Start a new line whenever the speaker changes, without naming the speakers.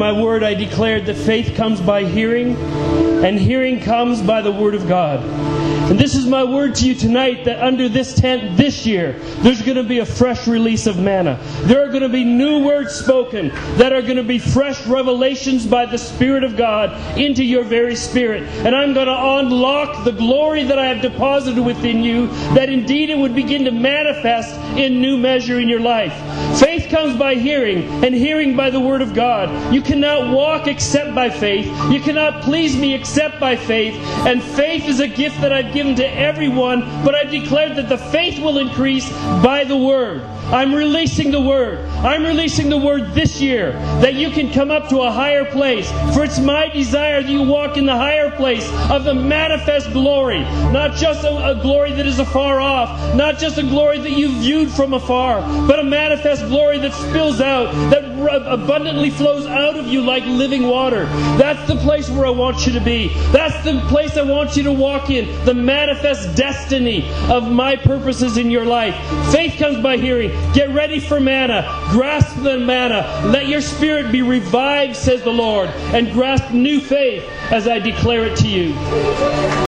my word, I declared that faith comes by hearing, and hearing comes by the Word of God. And this is my word to you tonight, that under this tent this year, there's going to be a fresh release of manna. There are going to be new words spoken that are going to be fresh revelations by the Spirit of God into your very spirit. And I'm going to unlock the glory that I have deposited within you, that indeed it would begin to manifest in new measure in your life. Faith comes by hearing, and hearing by the Word of God. You cannot walk except by faith. You cannot please me except by faith. And faith is a gift that I've given to everyone, but I've declared that the faith will increase by the Word. I'm releasing the Word. I'm releasing the Word this year, that you can come up to a higher place. For it's my desire that you walk in the higher place of the manifest glory. Not just a glory that is afar off. Not just a glory that you viewed from afar. But a manifest glory that spills out, that abundantly flows out of you like living water. That's the place where I want you to be. That's the place I want you to walk in. The manifest destiny of my purposes in your life. Faith comes by hearing. Get ready for manna. Grasp the manna. Let your spirit be revived, says the Lord, and grasp new faith as I declare it to you.